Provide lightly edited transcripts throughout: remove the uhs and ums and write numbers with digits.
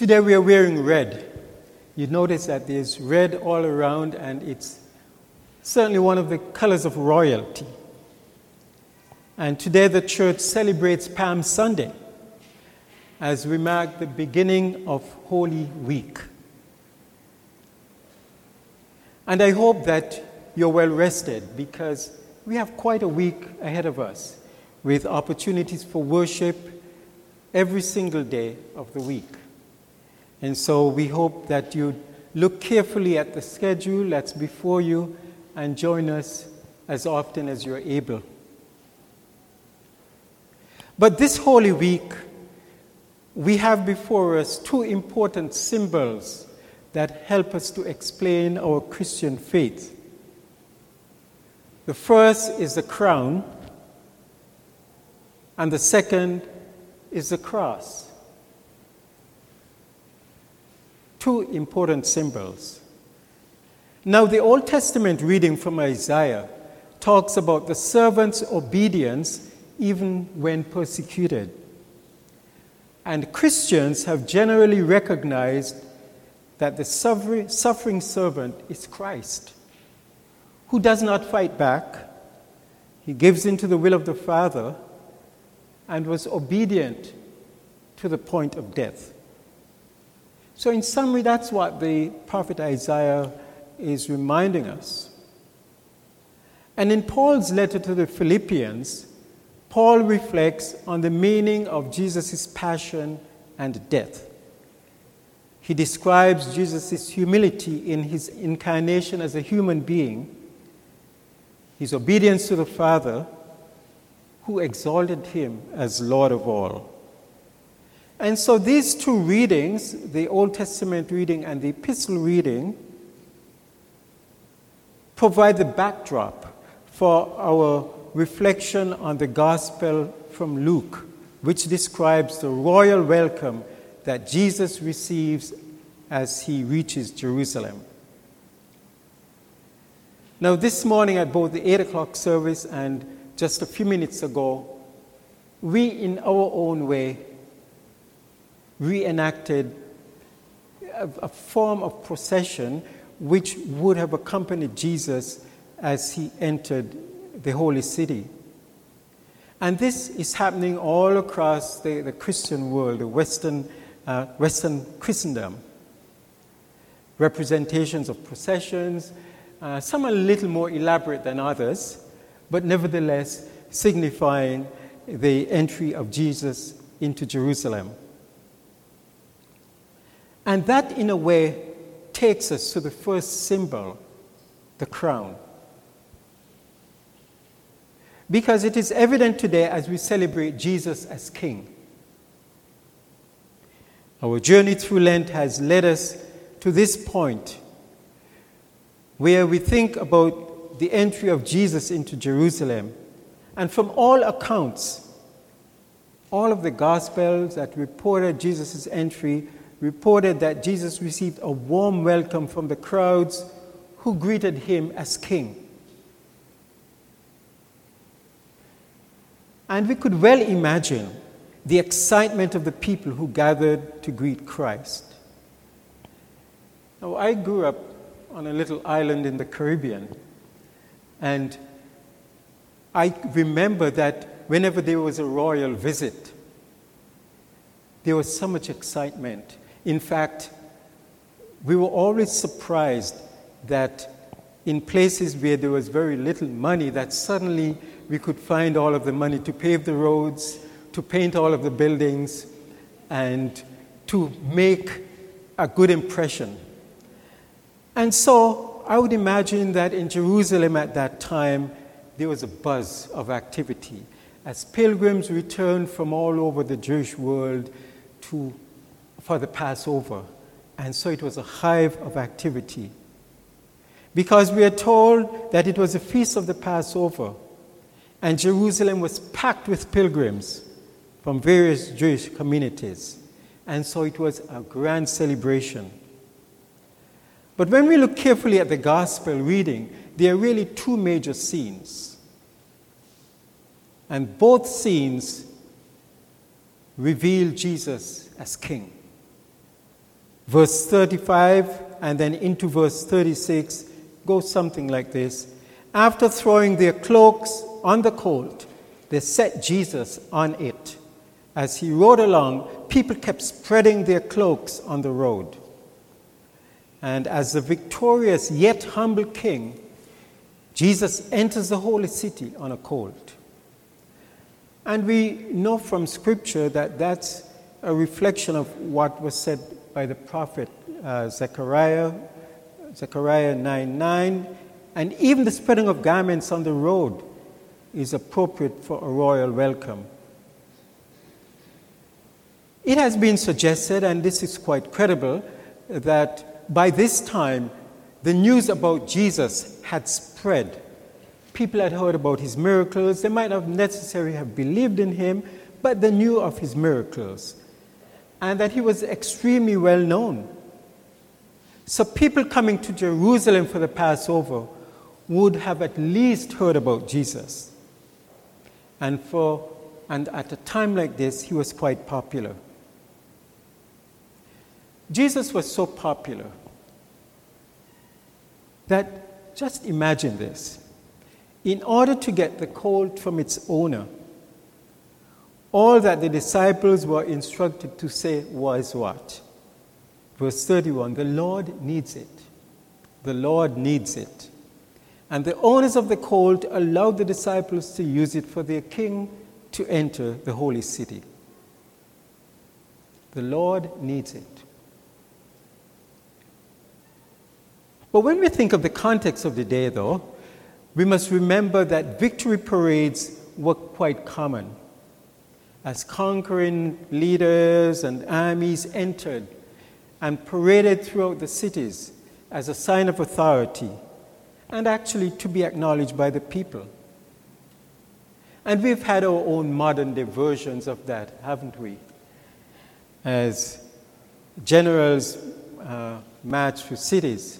Today we are wearing red. You notice that there's red all around, and it's certainly one of the colors of royalty. And today the church celebrates Palm Sunday as we mark the beginning of Holy Week. And I hope that you're well rested, because we have quite a week ahead of us with opportunities for worship every single day of the week. And so we hope that you look carefully at the schedule that's before you and join us as often as you're able. But this Holy Week, we have before us two important symbols that help us to explain our Christian faith. The first is the crown, and the second is the cross. Two important symbols. Now, the Old Testament reading from Isaiah talks about the servant's obedience even when persecuted. And Christians have generally recognized that the suffering servant is Christ, who does not fight back. He gives in to the will of the Father and was obedient to the point of death. So in summary, that's what the prophet Isaiah is reminding us. And in Paul's letter to the Philippians, Paul reflects on the meaning of Jesus' passion and death. He describes Jesus' humility in his incarnation as a human being, his obedience to the Father, who exalted him as Lord of all. And so these two readings, the Old Testament reading and the epistle reading, provide the backdrop for our reflection on the Gospel from Luke, which describes the royal welcome that Jesus receives as he reaches Jerusalem. Now, this morning at both the 8 o'clock service and just a few minutes ago, we, in our own way, reenacted a form of procession which would have accompanied Jesus as he entered the holy city. And this is happening all across the Christian world, the Western Christendom. Representations of processions, some are a little more elaborate than others, but nevertheless signifying the entry of Jesus into Jerusalem. And that, in a way, takes us to the first symbol, the crown. Because it is evident today as we celebrate Jesus as King. Our journey through Lent has led us to this point where we think about the entry of Jesus into Jerusalem. And from all accounts, all of the Gospels that reported Jesus' entry reported that Jesus received a warm welcome from the crowds who greeted him as king. And we could well imagine the excitement of the people who gathered to greet Christ. Now, I grew up on a little island in the Caribbean, and I remember that whenever there was a royal visit, there was so much excitement. In fact, we were always surprised that in places where there was very little money, that suddenly we could find all of the money to pave the roads, to paint all of the buildings, and to make a good impression. And so I would imagine that in Jerusalem at that time, there was a buzz of activity as pilgrims returned from all over the Jewish world for the Passover. And so it was a hive of activity. Because we are told that it was a feast of the Passover, and Jerusalem was packed with pilgrims from various Jewish communities. And so it was a grand celebration. But when we look carefully at the Gospel reading, there are really two major scenes. And both scenes reveal Jesus as King. Verse 35 and then into verse 36 goes something like this. After throwing their cloaks on the colt, they set Jesus on it. As he rode along, people kept spreading their cloaks on the road. And as the victorious yet humble king, Jesus enters the holy city on a colt. And we know from Scripture that that's a reflection of what was said by the prophet Zechariah 9:9, and even the spreading of garments on the road is appropriate for a royal welcome. It has been suggested, and this is quite credible, that by this time the news about Jesus had spread. People had heard about his miracles. They might not necessarily have believed in him, but they knew of his miracles, and that he was extremely well known. So people coming to Jerusalem for the Passover would have at least heard about Jesus. And at a time like this, he was quite popular. Jesus was so popular that, just imagine this. In order to get the colt from its owner, all that the disciples were instructed to say was what? Verse 31, the Lord needs it. The Lord needs it. And the owners of the colt allowed the disciples to use it for their king to enter the holy city. The Lord needs it. But when we think of the context of the day, though, we must remember that victory parades were quite common. As conquering leaders and armies entered and paraded throughout the cities as a sign of authority, and actually to be acknowledged by the people. And we've had our own modern-day versions of that, haven't we? As generals march through cities.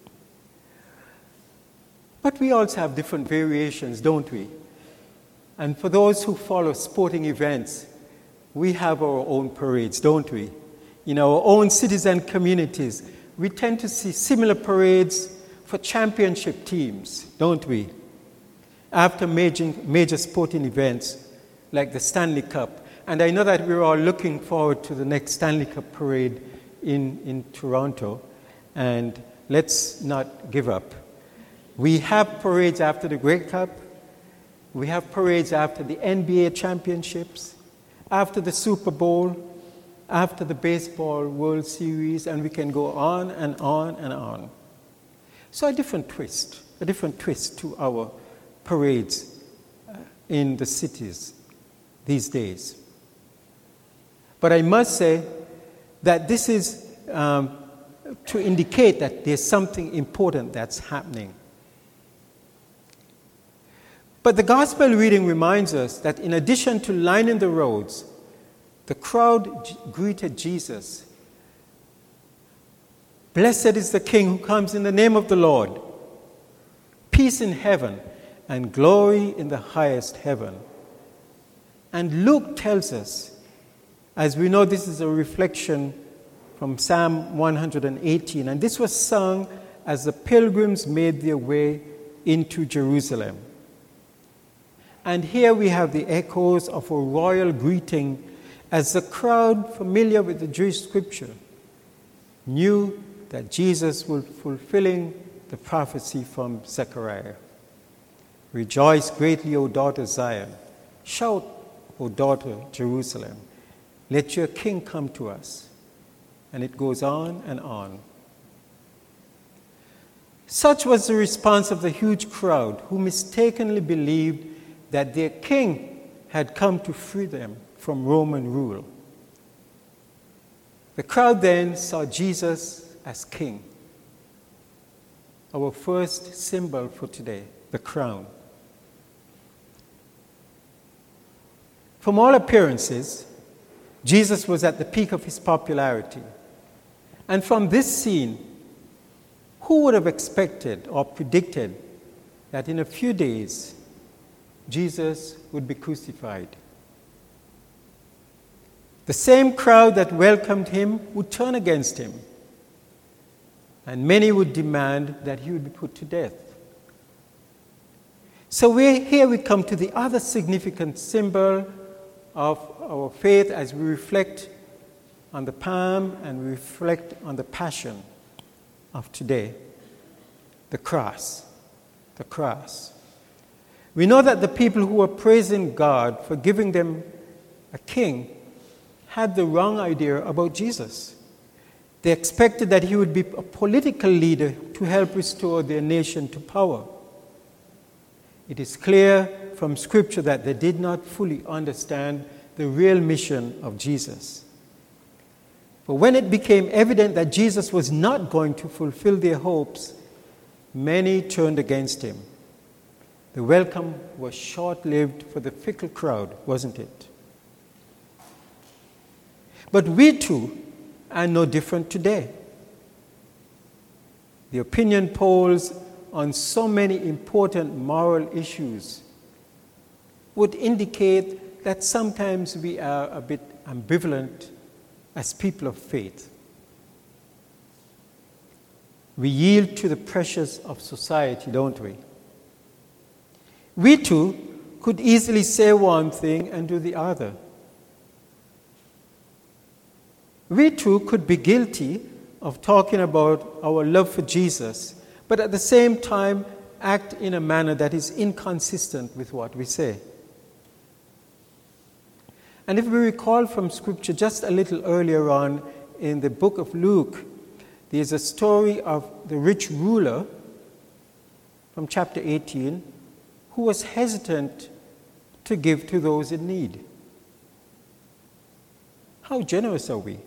But we also have different variations, don't we? And for those who follow sporting events, we have our own parades, don't we? In our own cities and communities, we tend to see similar parades for championship teams, don't we? After major sporting events like the Stanley Cup. And I know that we're all looking forward to the next Stanley Cup parade in Toronto. And let's not give up. We have parades after the Grey Cup. We have parades after the NBA championships, after the Super Bowl, after the Baseball World Series, and we can go on and on and on. So a different twist to our parades in the cities these days. But I must say that this is to indicate that there's something important that's happening. But the gospel reading reminds us that in addition to lining the roads, the crowd greeted Jesus. Blessed is the King who comes in the name of the Lord. Peace in heaven and glory in the highest heaven. And Luke tells us, as we know this is a reflection from Psalm 118, and this was sung as the pilgrims made their way into Jerusalem. And here we have the echoes of a royal greeting as the crowd, familiar with the Jewish scripture, knew that Jesus was fulfilling the prophecy from Zechariah. Rejoice greatly, O daughter Zion. Shout, O daughter Jerusalem. Let your king come to us. And it goes on and on. Such was the response of the huge crowd who mistakenly believed that their king had come to free them from Roman rule. The crowd then saw Jesus as king. Our first symbol for today, the crown. From all appearances, Jesus was at the peak of his popularity. And from this scene, who would have expected or predicted that in a few days, Jesus would be crucified? The same crowd that welcomed him would turn against him. and many would demand that he would be put to death. So here we come to the other significant symbol of our faith as we reflect on the Palm and we reflect on the Passion of today, the cross. The cross. We know that the people who were praising God for giving them a king had the wrong idea about Jesus. They expected that he would be a political leader to help restore their nation to power. It is clear from Scripture that they did not fully understand the real mission of Jesus. But when it became evident that Jesus was not going to fulfill their hopes, many turned against him. The welcome was short-lived for the fickle crowd, wasn't it? But we too are no different today. The opinion polls on so many important moral issues would indicate that sometimes we are a bit ambivalent as people of faith. We yield to the pressures of society, don't we? We too could easily say one thing and do the other. We too could be guilty of talking about our love for Jesus, but at the same time act in a manner that is inconsistent with what we say. And if we recall from Scripture just a little earlier on in the book of Luke, there's a story of the rich ruler from chapter 18 who was hesitant to give to those in need. How generous are we?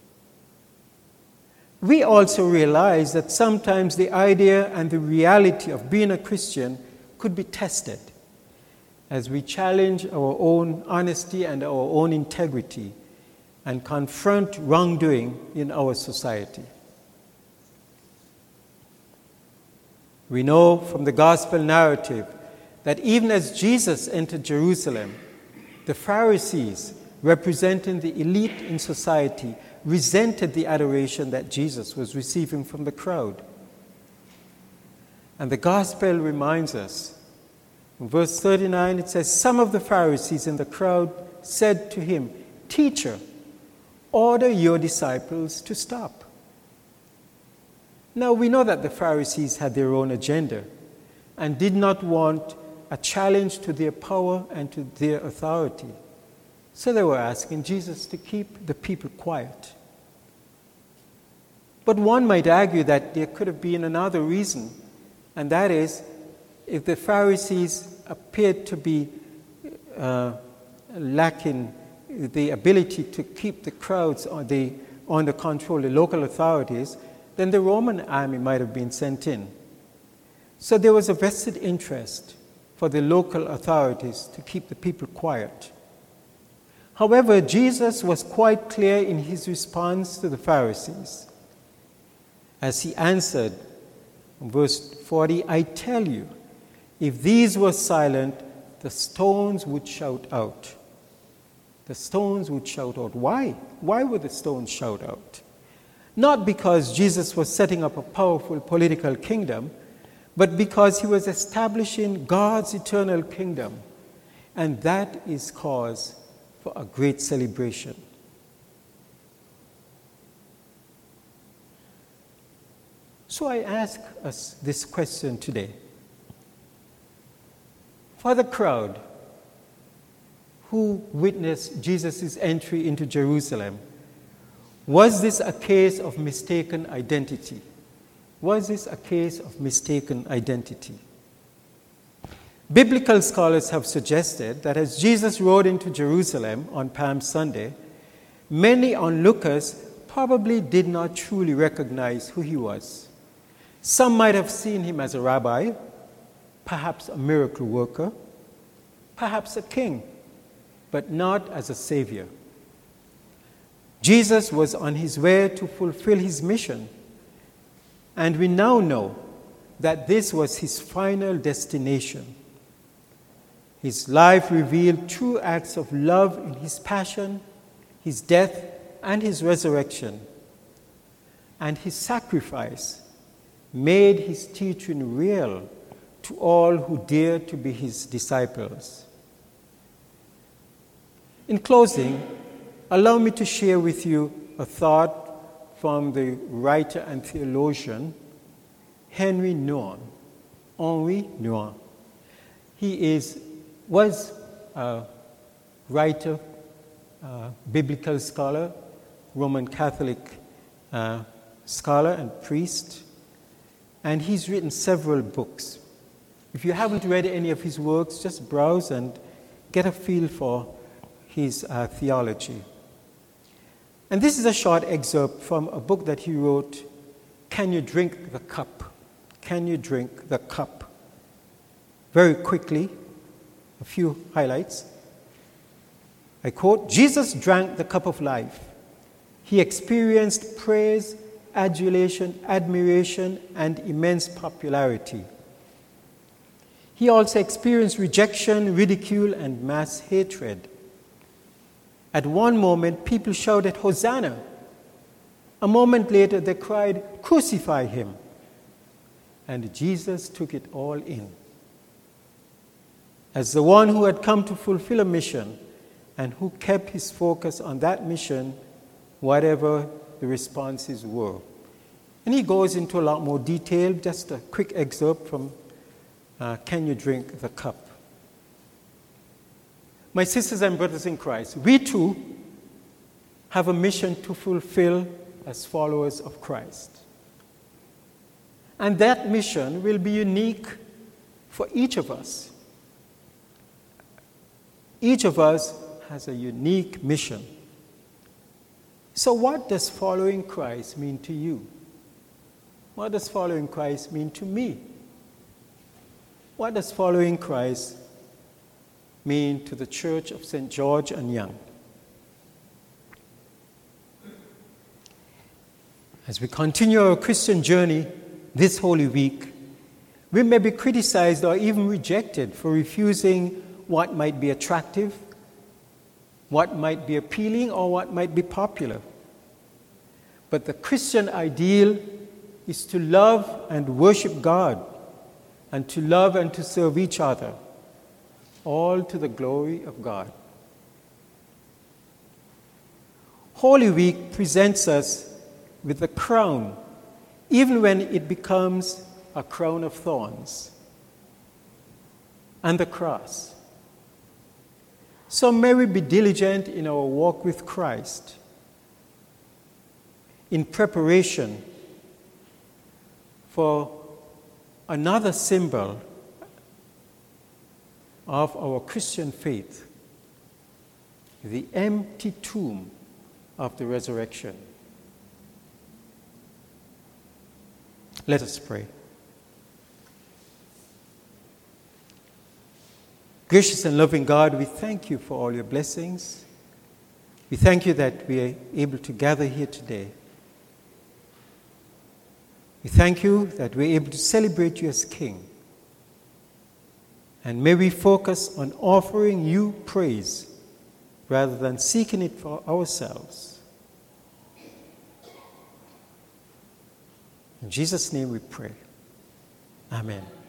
We also realize that sometimes the idea and the reality of being a Christian could be tested as we challenge our own honesty and our own integrity and confront wrongdoing in our society. We know from the gospel narrative that even as Jesus entered Jerusalem, the Pharisees, representing the elite in society, resented the adoration that Jesus was receiving from the crowd. And the gospel reminds us, in verse 39, it says, "Some of the Pharisees in the crowd said to him, 'Teacher, order your disciples to stop.'" Now we know that the Pharisees had their own agenda and did not want a challenge to their power and to their authority. So they were asking Jesus to keep the people quiet. But one might argue that there could have been another reason, and that is if the Pharisees appeared to be lacking the ability to keep the crowds under control, the local authorities, then the Roman army might have been sent in. So there was a vested interest for the local authorities to keep the people quiet. However, Jesus was quite clear in his response to the Pharisees as he answered in verse 40, "I tell you, if these were silent, the stones would shout out." The stones would shout out. Why? Why would the stones shout out? Not because Jesus was setting up a powerful political kingdom, but because he was establishing God's eternal kingdom, and that is cause for a great celebration. So I ask us this question today. For the crowd who witnessed Jesus' entry into Jerusalem, was this a case of mistaken identity? Was this a case of mistaken identity? Biblical scholars have suggested that as Jesus rode into Jerusalem on Palm Sunday, many onlookers probably did not truly recognize who he was. Some might have seen him as a rabbi, perhaps a miracle worker, perhaps a king, but not as a savior. Jesus was on his way to fulfill his mission, and we now know that this was his final destination. His life revealed true acts of love in his passion, his death, and his resurrection. and his sacrifice made his teaching real to all who dared to be his disciples. In closing, allow me to share with you a thought from the writer and theologian Henry Nouwen. Henri Nouwen. He was a writer, biblical scholar, Roman Catholic scholar and priest, and he's written several books. If you haven't read any of his works, just browse and get a feel for his theology. And this is a short excerpt from a book that he wrote, Can You Drink the Cup? Can You Drink the Cup? Very quickly, a few highlights. I quote, Jesus drank the cup of life. He experienced praise, adulation, admiration, and immense popularity. He also experienced rejection, ridicule, and mass hatred. At one moment, people shouted, Hosanna. A moment later, they cried, Crucify him. And Jesus took it all in. As the one who had come to fulfill a mission and who kept his focus on that mission, whatever the responses were. And he goes into a lot more detail, just a quick excerpt from Can You Drink the Cup? My sisters and brothers in Christ, we too have a mission to fulfill as followers of Christ. And that mission will be unique for each of us. Each of us has a unique mission. So what does following Christ mean to you? What does following Christ mean to me? What does following Christ mean to the Church of St. George and Young? As we continue our Christian journey this Holy Week, we may be criticized or even rejected for refusing what might be attractive, what might be appealing, or what might be popular. But the Christian ideal is to love and worship God, and to love and to serve each other, all to the glory of God. Holy Week presents us with a crown, even when it becomes a crown of thorns, and the cross. So may we be diligent in our walk with Christ, in preparation for another symbol of our Christian faith, the empty tomb of the resurrection. Let us pray. Gracious and loving God, we thank you for all your blessings. We thank you that we are able to gather here today. We thank you that we're able to celebrate you as King. And may we focus on offering you praise rather than seeking it for ourselves. In Jesus' name we pray. Amen.